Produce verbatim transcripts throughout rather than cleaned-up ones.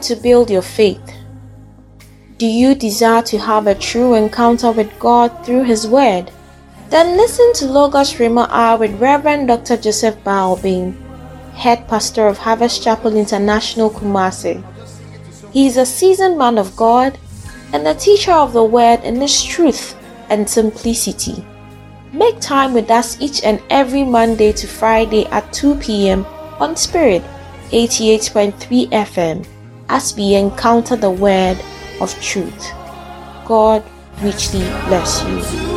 to build your faith? Do you desire to have a true encounter with God through His Word? Then listen to Logos Rhema Hour with Reverend Doctor Joseph Balbin, Head Pastor of Harvest Chapel International, Kumasi. He is a seasoned man of God and a teacher of the Word in its truth and simplicity. Make time with us each and every Monday to Friday at two p.m. on Spirit eighty-eight point three F M as we encounter the Word of truth. God richly bless you.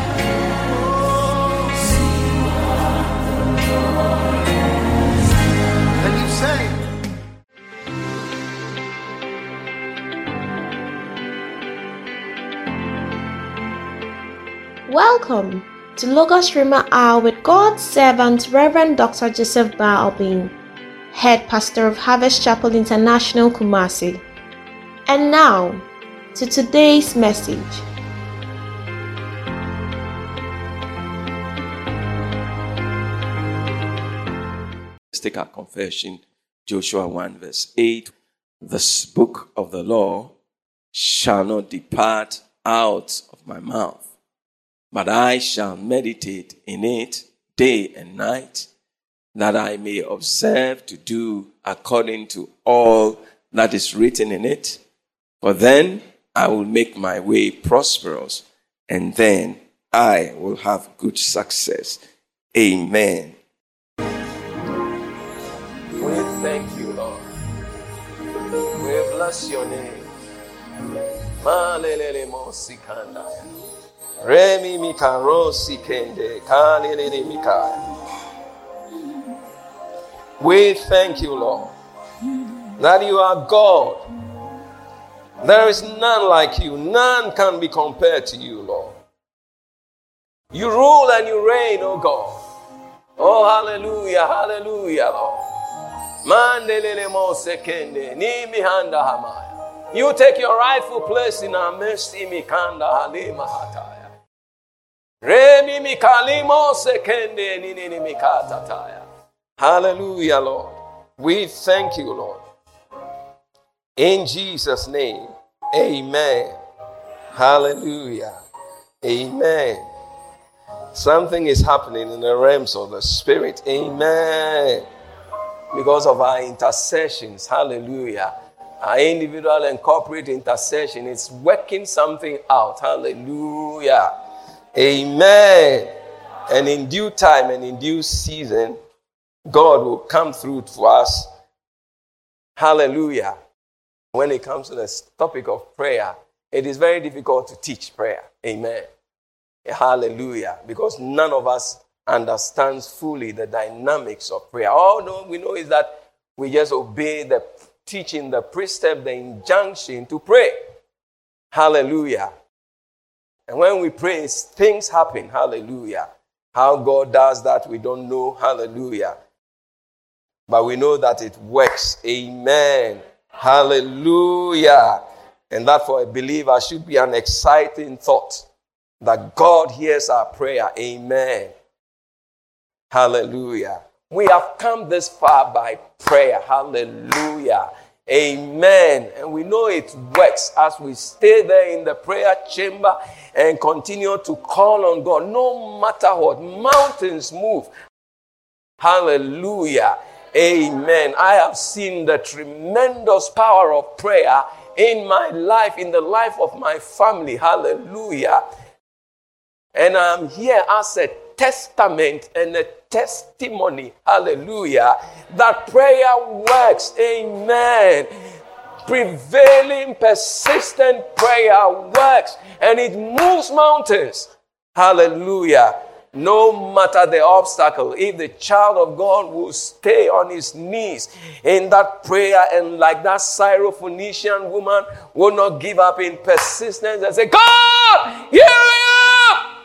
Welcome to Logos Rhema Hour with God's servant Reverend Doctor Joseph Balbin, Head Pastor of Harvest Chapel International, Kumasi. And now, to today's message. Let's take our confession, Joshua one verse eight. This book of the law shall not depart out of my mouth, but I shall meditate in it day and night, that I may observe to do according to all that is written in it. For then I will make my way prosperous, and then I will have good success. Amen. We thank you, Lord. We bless your name. Remi mikarosi kende kalilini mikaya. We thank you, Lord, that you are God. There is none like you. None can be compared to you, Lord. You rule and you reign, oh God. Oh, hallelujah, hallelujah, Lord. Mandelele mo sekende ni mihanda hamaya. You take your rightful place in our midst. Imikanda halima hataya. Remi mikalimo sekende nini mikatataya. Hallelujah, Lord. We thank you, Lord. In Jesus' name, amen. Hallelujah. Amen. Something is happening in the realms of the Spirit. Amen. Because of our intercessions. Hallelujah. Our individual and corporate intercession is working something out. Hallelujah. Amen. And in due time and in due season, God will come through to us. Hallelujah. When it comes to the topic of prayer, it is very difficult to teach prayer. Amen. Hallelujah. Because none of us understands fully the dynamics of prayer. All we know is that we just obey the teaching, the precept, the injunction to pray. Hallelujah. And when we pray, things happen. Hallelujah. How God does that, we don't know. Hallelujah. But we know that it works. Amen. Hallelujah. And that for a believer should be an exciting thought that God hears our prayer. Amen. Hallelujah. We have come this far by prayer. Hallelujah. Amen. And we know it works as we stay there in the prayer chamber and continue to call on God. No matter what, mountains move. Hallelujah. Amen. I have seen the tremendous power of prayer in my life, in the life of my family. Hallelujah. And I'm here as a testament and a testimony, hallelujah, that prayer works. Amen. Prevailing, persistent prayer works, and it moves mountains. Hallelujah. No matter the obstacle, if the child of God will stay on his knees in that prayer, and like that Syrophoenician woman will not give up in persistence and say, God, here I am.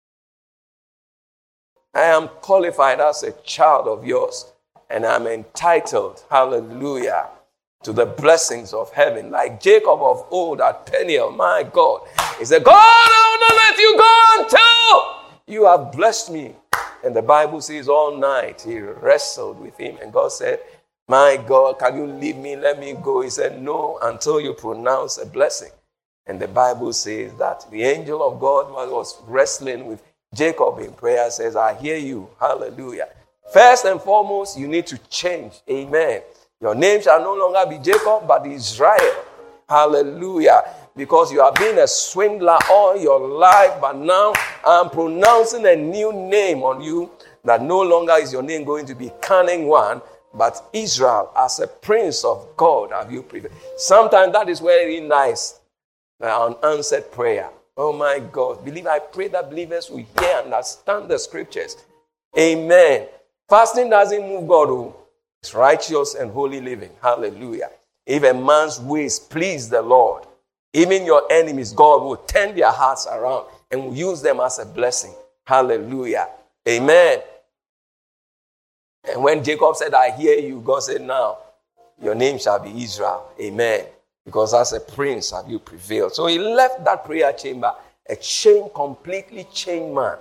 I am qualified as a child of yours, and I'm entitled, hallelujah, to the blessings of heaven. Like Jacob of old at Peniel, my God, he said, God, I will not let you go until you have blessed me. And the Bible says all night he wrestled with him, and God said, My God, can you leave me? Let me go. He said, no, until you pronounce a blessing. And the Bible says that the angel of God was wrestling with Jacob in prayer, says, I hear you. Hallelujah. First and foremost, you need to change. Amen. Your name shall no longer be Jacob, but Israel. Hallelujah. Because you have been a swindler all your life, but now I'm pronouncing a new name on you, that no longer is your name going to be Cunning One, but Israel, as a prince of God, have you prevailed. Sometimes that is very nice, uh, unanswered prayer. Oh my God. Believe, I pray that believers will hear and understand the scriptures. Amen. Fasting doesn't move God. Oh. It's righteous and holy living. Hallelujah. If a man's ways please the Lord, even your enemies, God will turn their hearts around and will use them as a blessing. Hallelujah. Amen. And when Jacob said, I hear you, God said, now your name shall be Israel. Amen. Because as a prince have you prevailed. So he left that prayer chamber, a changed, completely changed man.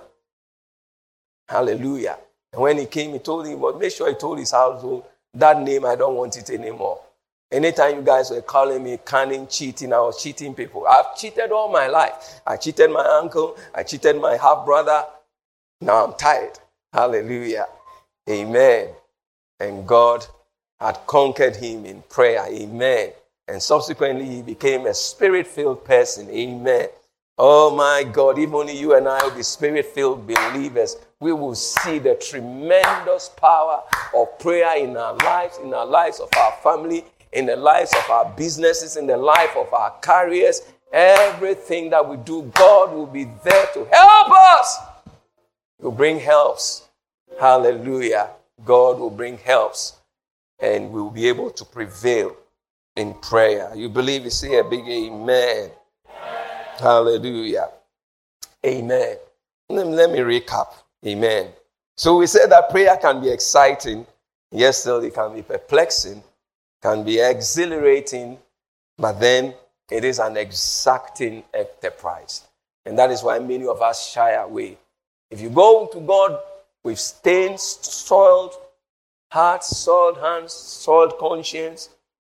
Hallelujah. And when he came, he told him, but make sure he told his household, that name, I don't want it anymore. Anytime you guys were calling me cunning, cheating, I was cheating people. I've cheated all my life. I cheated my uncle. I cheated my half-brother. Now I'm tired. Hallelujah. Amen. And God had conquered him in prayer. Amen. And subsequently, he became a spirit-filled person. Amen. Oh my God, if only you and I will be spirit-filled believers, we will see the tremendous power of prayer in our lives, in our lives of our family, in the lives of our businesses, in the life of our careers. Everything that we do, God will be there to help us. He will bring helps. Hallelujah. God will bring helps, and we will be able to prevail in prayer. You believe you say a big amen. Hallelujah. Amen. Let me, let me recap. Amen. So we said that prayer can be exciting. Yes, still it can be perplexing, can be exhilarating, but then it is an exacting enterprise. And that is why many of us shy away. If you go to God with stained, soiled hearts, soiled hands, soiled conscience,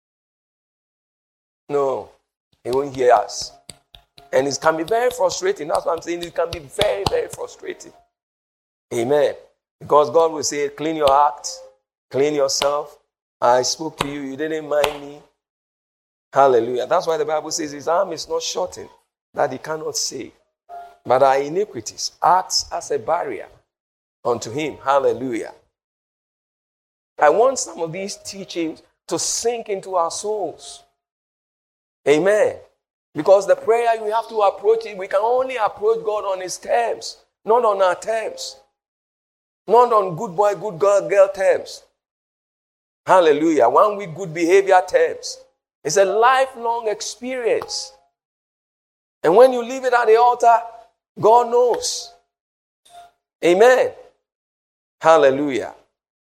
no, he won't hear us. And it can be very frustrating. That's what I'm saying. It can be very, very frustrating. Amen. Because God will say, clean your act, clean yourself. I spoke to you, you didn't mind me. Hallelujah. That's why the Bible says his arm is not shortened, that he cannot save. But our iniquities acts as a barrier unto him. Hallelujah. I want some of these teachings to sink into our souls. Amen. Because the prayer, we have to approach it. We can only approach God on his terms, not on our terms. Not on good boy, good girl, girl terms. Hallelujah. One with good behavior terms. It's a lifelong experience. And when you leave it at the altar, God knows. Amen. Hallelujah.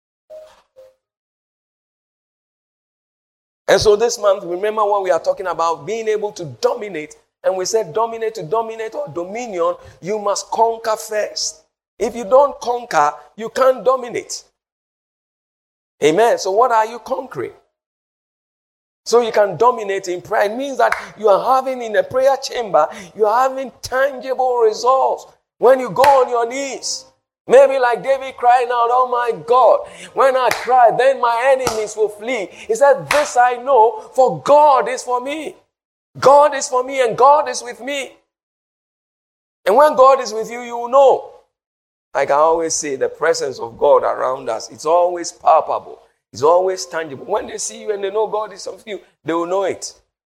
And so this month, remember what we are talking about, being able to dominate. And we said dominate, to dominate or dominion, you must conquer first. If you don't conquer, you can't dominate. Amen. So what are you conquering? So you can dominate in prayer. It means that you are having in a prayer chamber, you are having tangible results. When you go on your knees, maybe like David crying out, oh my God, when I cry, then my enemies will flee. He said, this I know, for God is for me. God is for me and God is with me. And when God is with you, you will know. Like I always say, the presence of God around us, it's always palpable. It's always tangible. When they see you and they know God is with you, they will know it.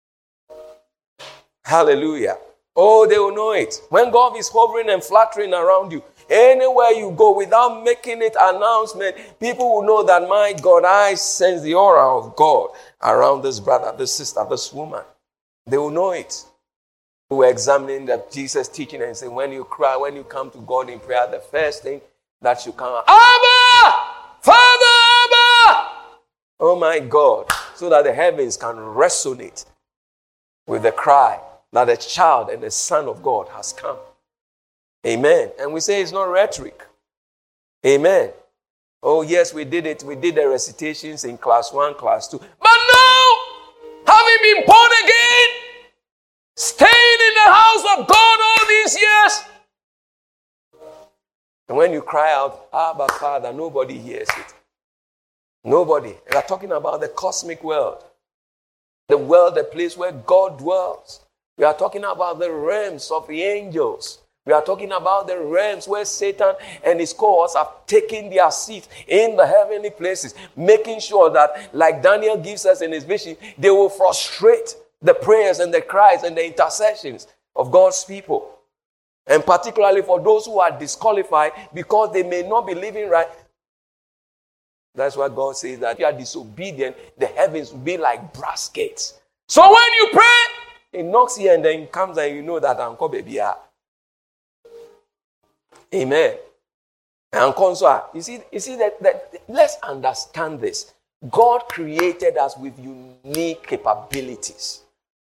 Hallelujah. Oh, they will know it. When God is hovering and fluttering around you, anywhere you go without making it announcement, people will know that, my God, I sense the aura of God around this brother, this sister, this woman. They will know it. We were examining the Jesus teaching and saying, when you cry, when you come to God in prayer, the first thing that you come, Abba! Father, Abba! Oh my God. So that the heavens can resonate with the cry that the child and the Son of God has come. Amen. And we say it's not rhetoric. Amen. Oh, yes, we did it. We did the recitations in class one, class two. But now, having been born again, staying in the house of God all these years, and when you cry out, Abba, Father, nobody hears it. Nobody. We are talking about the cosmic world. The world, the place where God dwells. We are talking about the realms of the angels. We are talking about the realms where Satan and his cohorts have taken their seat in the heavenly places, making sure that, like Daniel gives us in his vision, they will frustrate the prayers and the cries and the intercessions of God's people. And particularly for those who are disqualified because they may not be living right. That's why God says that if you are disobedient, the heavens will be like brass gates. So when you pray, it knocks here and then comes and you know that Uncle Baby. Amen. And console. You see, you see that, that let's understand this. God created us with unique capabilities,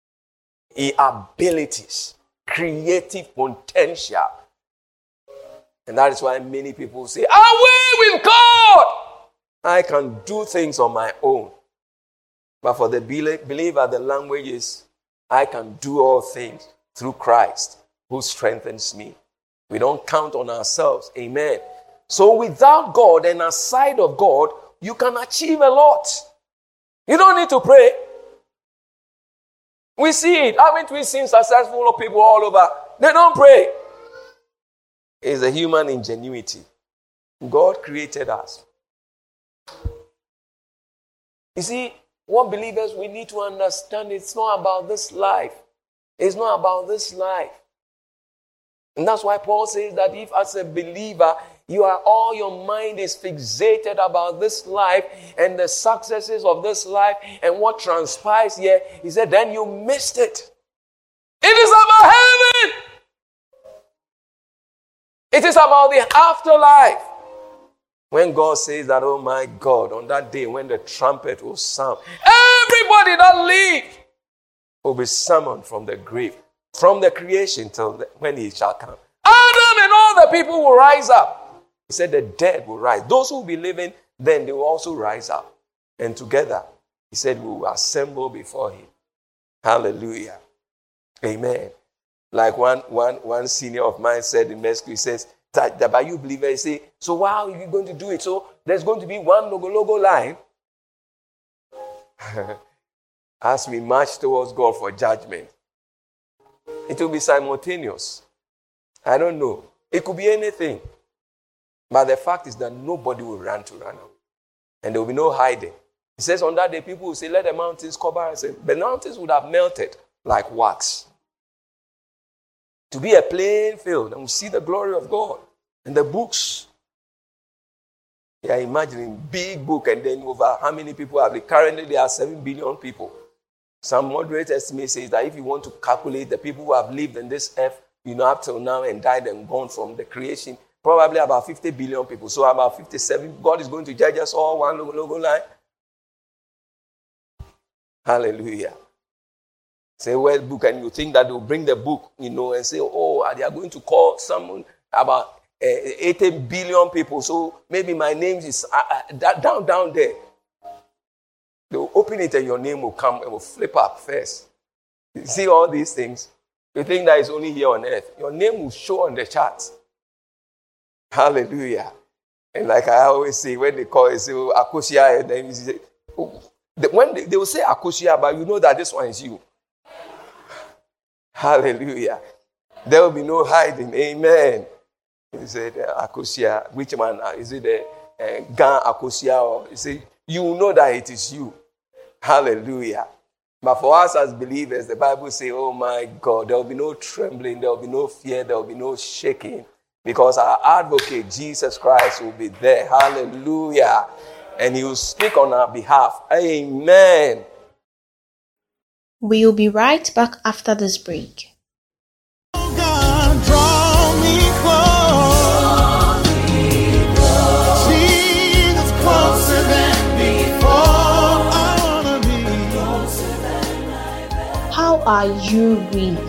abilities, creative potential. And that is why many people say, away with God! I can do things on my own. But for the believer, the language is, I can do all things through Christ who strengthens me. We don't count on ourselves. Amen. So without God and aside of God, you can achieve a lot. You don't need to pray. We see it. Haven't we seen successful people all over? They don't pray. It's a human ingenuity. God created us. You see, what believers we need to understand, it's not about this life. It's not about this life. And that's why Paul says that if as a believer, you are all your mind is fixated about this life and the successes of this life and what transpires here, he said, then you missed it. It is about heaven. It is about the afterlife. When God says that, oh my God, on that day when the trumpet will sound, everybody that lived will be summoned from the grave. From the creation till the, when he shall come. Adam and all the people will rise up. He said the dead will rise. Those who will be living, then they will also rise up. And together, he said, we will assemble before him. Hallelujah. Amen. Like one, one, one senior of mine said in Mexico, he says, that, that by you believers, say, so how are you going to do it? So there's going to be one logo, logo line. As we march towards God for judgment. It will be simultaneous. I don't know. It could be anything. But the fact is that nobody will run to run away. And there will be no hiding. He says on that day, people will say, let the mountains cover us. The mountains would have melted like wax. To be a plain field, and we see the glory of God. And the books. Yeah, imagining big book, and then over how many people have it? Currently, there are seven billion people. Some moderate estimate says that if you want to calculate the people who have lived in this earth, you know, up till now and died and gone from the creation, probably about fifty billion people. So about fifty-seven, God is going to judge us all one logo, logo line. Hallelujah. Say, well, book, and you think that they'll bring the book, you know, and say, oh, they are going to call someone about uh, eighty billion people. So maybe my name is uh, uh, down, down there. They will open it and your name will come and will flip up first. You see all these things? You think that is only here on earth. Your name will show on the charts. Hallelujah. And like I always say, when they call it, say, oh, Akosia, and then you say, oh, when they, they will say Akosia, but you know that this one is you. Hallelujah. There will be no hiding. Amen. You said, uh, Akosia, which one? Uh, is it the uh, Gan Akosia? Or you say, you will know that it is you. Hallelujah. But for us as believers, the Bible says, oh my God, there will be no trembling, there will be no fear, there will be no shaking. Because our advocate, Jesus Christ, will be there. Hallelujah. And he will speak on our behalf. Amen. We'll be right back after this break. God, draw me close. Jesus, closer than before. I wanna be closer than I've How are you really?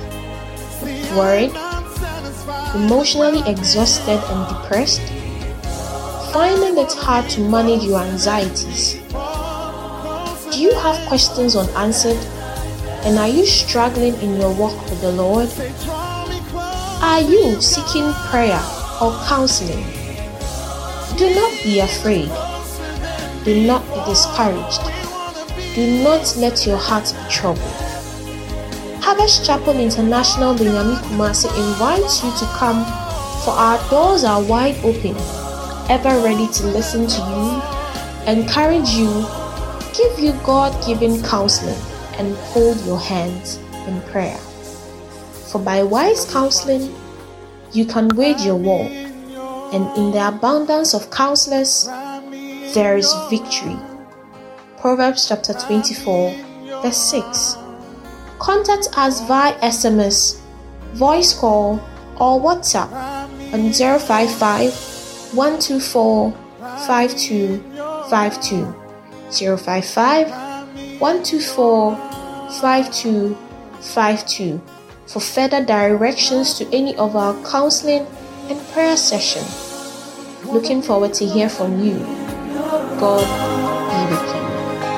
Worried? Emotionally exhausted and depressed? finding it hard to manage your anxieties? Do you have questions unanswered? And are you struggling in your walk with the Lord? Are you seeking prayer or counseling? Do not be afraid. Do not be discouraged. Do not let your heart be troubled. Harvest Chapel International Benjamin Kumasi invites you to come, for our doors are wide open, ever ready to listen to you, encourage you, give you God-given counseling, and hold your hands in prayer. For by wise counseling, you can wage your war, and in the abundance of counselors, there is victory. Proverbs chapter twenty-four, verse six. Contact us via S M S, voice call, or WhatsApp on zero five five, one two four, five two five two, zero five five, one two four, five two five two for further directions to any of our counseling and prayer session. Looking forward to hear from you. God be with you.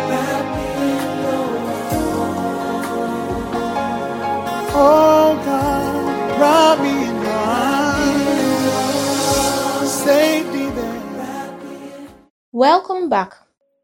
Oh God, wrap me in your arms, safety there. Welcome back.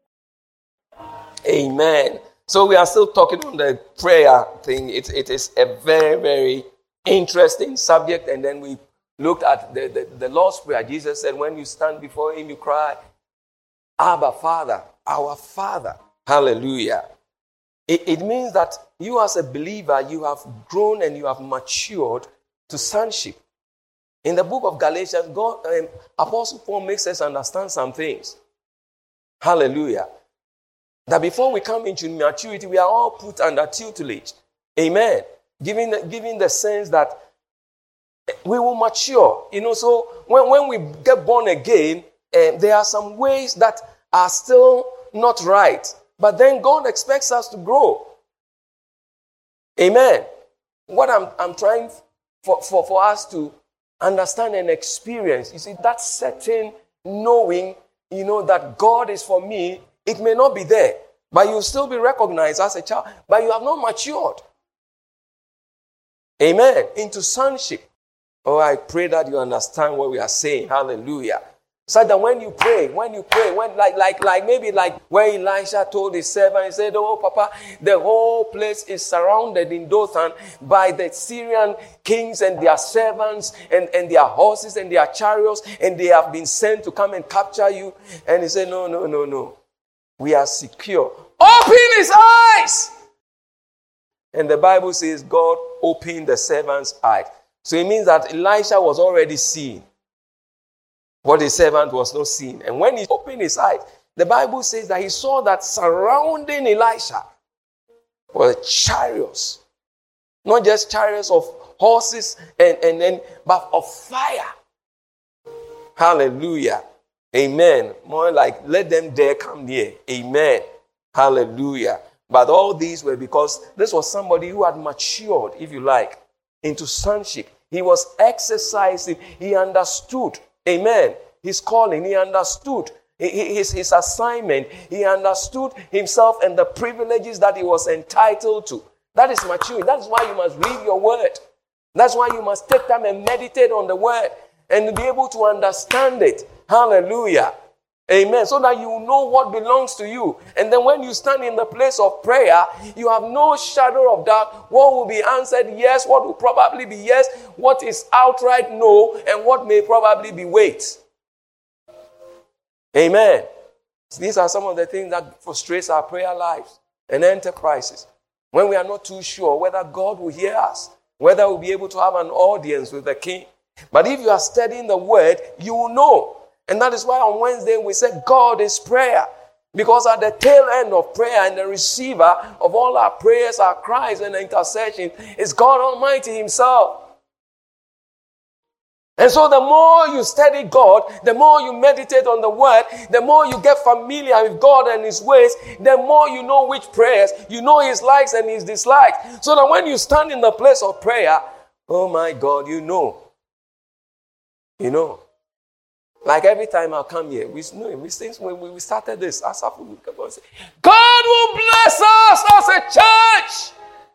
Amen. So we are still talking on the prayer thing. It, it is a very, very interesting subject. And then we looked at the, the, the Lord's Prayer. Jesus said, when you stand before him, you cry, Abba, Father, our Father. Hallelujah. It, it means that you as a believer, you have grown and you have matured to sonship. In the book of Galatians, God, um, Apostle Paul makes us understand some things. Hallelujah. That before we come into maturity, we are all put under tutelage. Amen. Giving the, giving the sense that we will mature. You know, so when, when we get born again, uh, there are some ways that are still not right. But then God expects us to grow. Amen. What I'm, I'm trying for, for, for us to understand and experience, you see, that certain knowing, you know, that God is for me, it may not be there, but you'll still be recognized as a child, but you have not matured. Amen. Into sonship. Oh, I pray that you understand what we are saying. Hallelujah. So that when you pray, when you pray, when like like like maybe like when Elisha told his servant, he said, "Oh, Papa, the whole place is surrounded in Dothan by the Syrian kings and their servants and, and their horses and their chariots, and they have been sent to come and capture you." And he said, "No, no, no, no. We are secure. Open his eyes." And the Bible says God opened the servant's eyes. So it means that Elisha was already seeing what the servant was not seeing. And when he opened his eyes, the Bible says that he saw that surrounding Elisha were chariots. Not just chariots of horses, and, and, and but of fire. Hallelujah. Amen. More like, let them dare come near. Amen. Hallelujah. But all these were because this was somebody who had matured, if you like, into sonship. He was exercising. He understood. Amen. His calling, he understood his, his assignment. He understood himself and the privileges that he was entitled to. That is maturing. That is why you must read your word. That's why you must take time and meditate on the word and be able to understand it. Hallelujah. Amen. So that you know what belongs to you. And then when you stand in the place of prayer, you have no shadow of doubt what will be answered yes, what will probably be yes, what is outright no, and what may probably be wait. Amen. These are some of the things that frustrates our prayer lives and enterprises. When we are not too sure whether God will hear us, whether we'll be able to have an audience with the King. But if you are studying the word, you will know. And that is why on Wednesday we said God is prayer. Because at the tail end of prayer and the receiver of all our prayers, our cries and intercession is God Almighty himself. And so the more you study God, the more you meditate on the word, the more you get familiar with God and his ways, the more you know which prayers, you know his likes and his dislikes. So that when you stand in the place of prayer, oh my God, you know. You know. Like every time I come here, we know we since when we started this, as I we come and say, God will bless us as a church.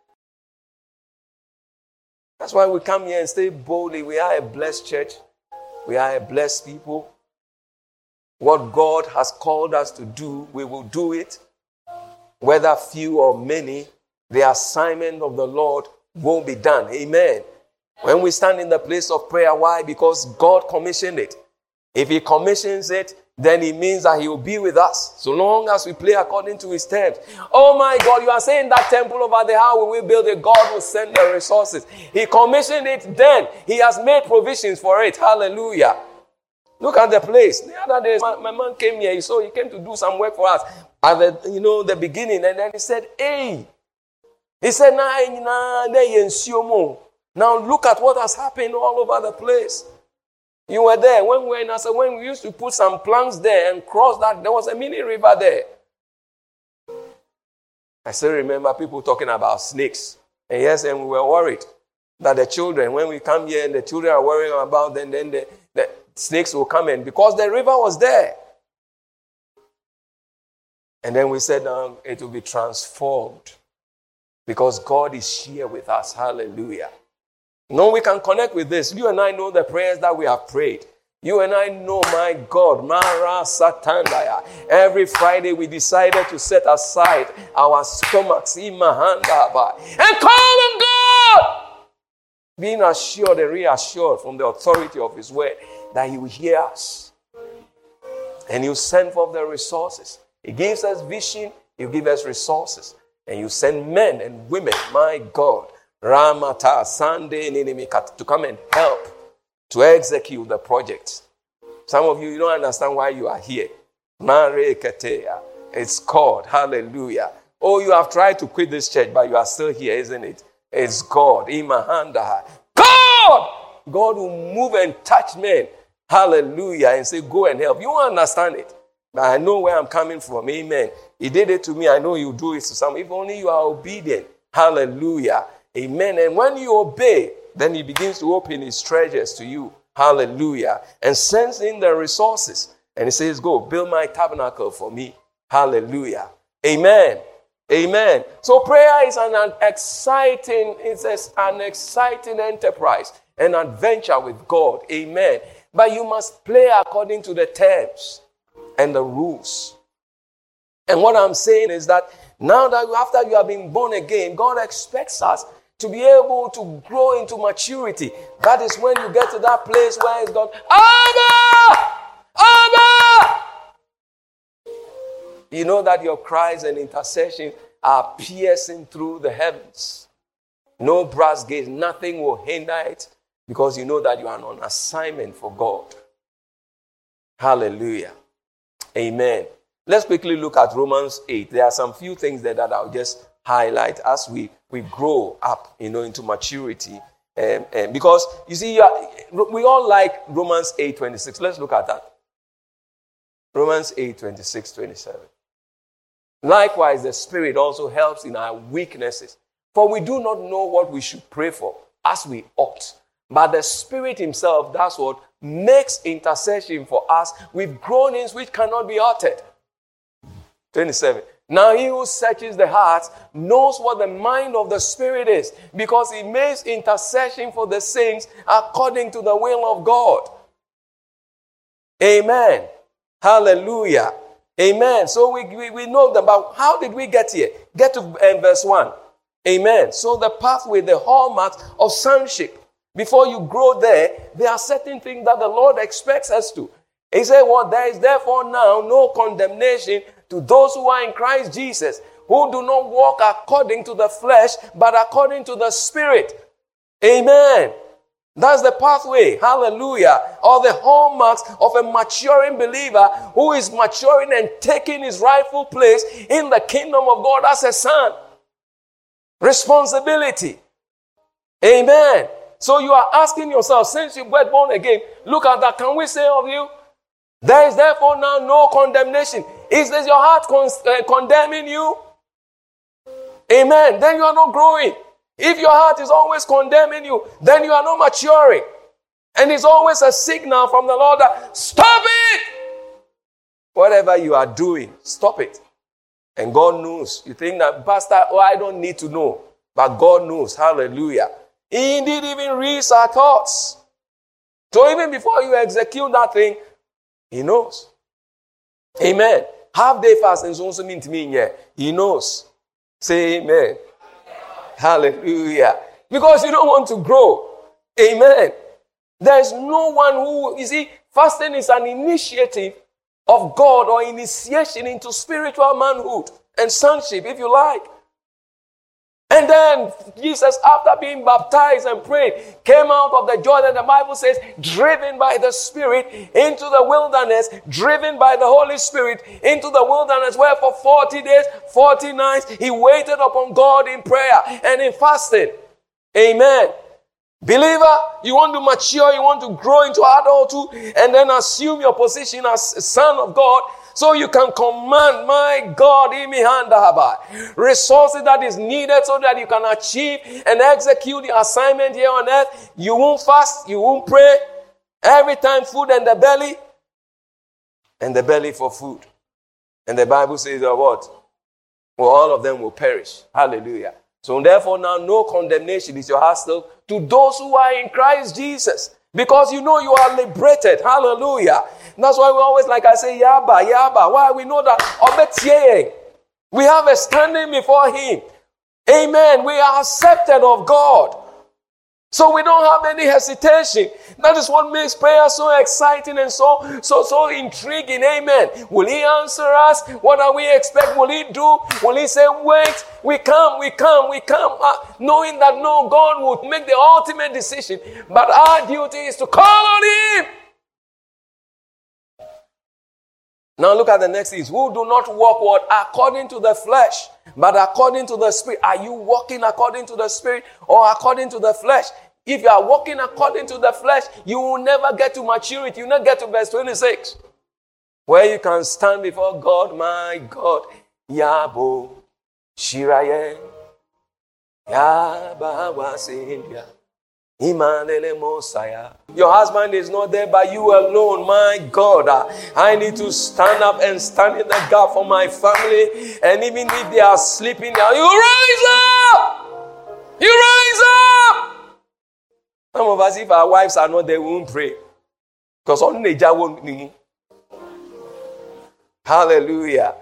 That's why we come here and say boldly, we are a blessed church. We are a blessed people. What God has called us to do, we will do it. Whether few or many, the assignment of the Lord will be done. Amen. When we stand in the place of prayer, why? Because God commissioned it. If he commissions it, then it means that he will be with us, so long as we play according to his terms. Oh my God, you are saying that temple over there, how will we build it? God will send the resources. He commissioned it then. He has made provisions for it. Hallelujah. Look at the place. The other day, my, my man came here, so he came to do some work for us at the, you know, the beginning, and then he said, hey, he said, nah, nah, now look at what has happened all over the place. You were there when we were in Asa, when we used to put some planks there and cross that, there was a mini river there. I still remember people talking about snakes. And yes, and we were worried that the children, when we come here and the children are worrying about them, then the, the snakes will come in because the river was there. And then we said um, it will be transformed because God is here with us. Hallelujah. No, we can connect with this. You and I know the prayers that we have prayed. You and I know, my God, Mara Satandaya. Every Friday we decided to set aside our stomachs and call on God. Being assured and reassured from the authority of his word that he will hear us. And he'll send forth the resources. He gives us vision, he'll give us resources. And you send men and women, my God, Ramata, Sunday, to come and help to execute the project. Some of you, you don't understand why you are here. It's called, hallelujah. Oh, you have tried to quit this church, but you are still here, isn't it? It's God. God! God will move and touch men. Hallelujah. And say, go and help. You won't understand it. But I know where I'm coming from. Amen. He did it to me. I know you do it to some. If only you are obedient. Hallelujah. Amen. And when you obey, then he begins to open his treasures to you. Hallelujah. And sends in the resources. And he says, go, build my tabernacle for me. Hallelujah. Amen. Amen. So prayer is an, an exciting, it's an exciting enterprise, an adventure with God. Amen. But you must play according to the terms and the rules. And what I'm saying is that now that after you have been born again, God expects us to be able to grow into maturity. That is when you get to that place where it's God, Abba! Abba! You know that your cries and intercession are piercing through the heavens. No brass gates, nothing will hinder it because you know that you are on assignment for God. Hallelujah. Amen. Let's quickly look at Romans eight. There are some few things there that I'll just highlight as we, we grow up, you know, into maturity. Um, um, because, you see, you are, we all like Romans eight twenty-six. Let's look at that. Romans eight twenty-six, twenty-seven. Likewise, the Spirit also helps in our weaknesses. For we do not know what we should pray for as we ought. But the Spirit himself, that's what makes intercession for us with groanings which cannot be uttered. twenty-seven. Now he who searches the heart knows what the mind of the Spirit is, because he makes intercession for the saints according to the will of God. Amen. Hallelujah. Amen. So we, we, we know about how did we get here? Get to um, verse one. Amen. So the pathway, the hallmarks of sonship. Before you grow there, there are certain things that the Lord expects us to. He said, well, there is therefore now no condemnation to those who are in Christ Jesus, who do not walk according to the flesh, but according to the Spirit. Amen. That's the pathway. Hallelujah. Or the hallmarks of a maturing believer who is maturing and taking his rightful place in the kingdom of God as a son. Responsibility. Amen. So you are asking yourself, since you were born again, look at that. Can we say of you, there is therefore now no condemnation? Is this your heart con- uh, condemning you? Amen. Then you are not growing. If your heart is always condemning you, then you are not maturing. And it's always a signal from the Lord that, stop it! Whatever you are doing, stop it. And God knows. You think that, Pastor, oh, I don't need to know. But God knows. Hallelujah. He indeed even reads our thoughts. So even before you execute that thing, He knows. Amen. Half day fast and so also mean to me, yeah. He knows. Say amen. Hallelujah. Because you don't want to grow. Amen. There is no one who, you see, fasting is an initiative of God or initiation into spiritual manhood and sonship, if you like. And then Jesus, after being baptized and prayed, came out of the Jordan, the Bible says, driven by the Spirit into the wilderness, driven by the Holy Spirit into the wilderness, where for forty days, forty nights, he waited upon God in prayer and in fasting. Amen. Believer, you want to mature, you want to grow into adulthood, and then assume your position as a son of God, so you can command, my God, resources that is needed so that you can achieve and execute the assignment here on earth. You won't fast, you won't pray. Every time food and the belly, and the belly for food. And the Bible says, oh, what? Well, all of them will perish. Hallelujah. So therefore now no condemnation is your hostel to those who are in Christ Jesus. Because you know you are liberated. Hallelujah. And that's why we always, like I say, Yaba, Yaba. Why? We know that we have a standing before Him. Amen. We are accepted of God. So we don't have any hesitation. That is what makes prayer so exciting and so, so, so intriguing. Amen. Will He answer us? What do we expect? Will He do? Will He say, wait, we come, we come, we come. Uh, knowing that no, God would make the ultimate decision. But our duty is to call on Him. Now look at the next thing. Who do not walk what? According to the flesh, but according to the Spirit. Are you walking according to the Spirit or according to the flesh? If you are walking according to the flesh, you will never get to maturity. You will not get to verse twenty-six. Where you can stand before God, my God. Yabo, Shiraye, Yaba Wasindia, Imanele Mosiah. Your husband is not there, but you alone, my God. I need to stand up and stand in the gap for my family. And even if they are sleeping now, you rise up! You rise up! Some of us, if our wives are not there, we won't pray. Because only Nature won't need. Hallelujah.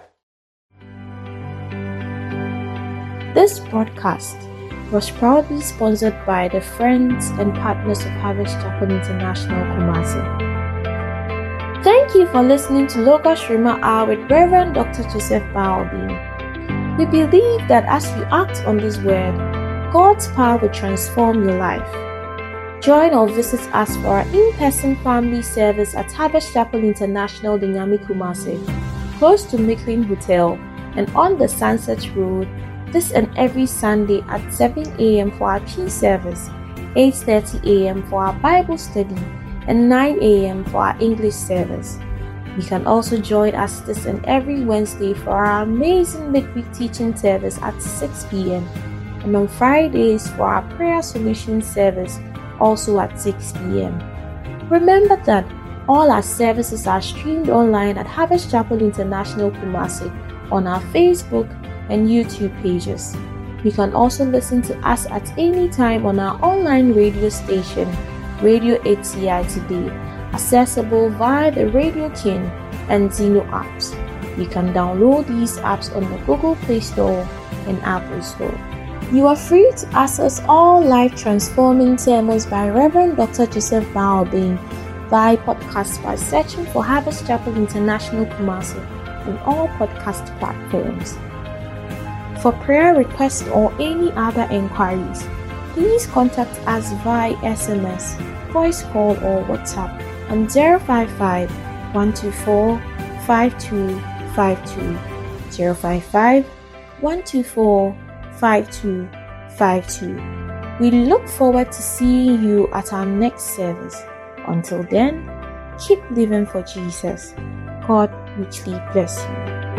This broadcast was proudly sponsored by the friends and partners of Harvest Chapel International Kumasi. Thank you for listening to Logos Rhema Hour with Reverend Doctor Joseph Baobin. We believe that as you act on this word, God's power will transform your life. Join or visit us for our in-person family service at Harvest Chapel International Dinyami Kumasi, close to Micklin Hotel and on the Sunset Road, this and every Sunday at seven a.m. for our tea service, eight thirty a.m. for our Bible study, and nine a.m. for our English service. You can also join us this and every Wednesday for our amazing midweek teaching service at six p.m. and on Fridays for our prayer solution service, also at six p.m. Remember that all our services are streamed online at Harvest Chapel International Kumasi on our Facebook and YouTube pages. You can also listen to us at any time on our online radio station, Radio A T I Today, accessible via the Radio King and Zeno apps. You can download these apps on the Google Play Store and Apple Store. You are free to access all life-transforming sermons by Reverend Doctor Joseph Baobin via podcast by searching for Harvest Chapel International Kumasi on all podcast platforms. For prayer requests or any other inquiries, please contact us via S M S, voice call or WhatsApp on zero five five, one two four, five two five two, zero five five, one two four, five two five two. We look forward to seeing you at our next service. Until then, keep living for Jesus. God richly bless you.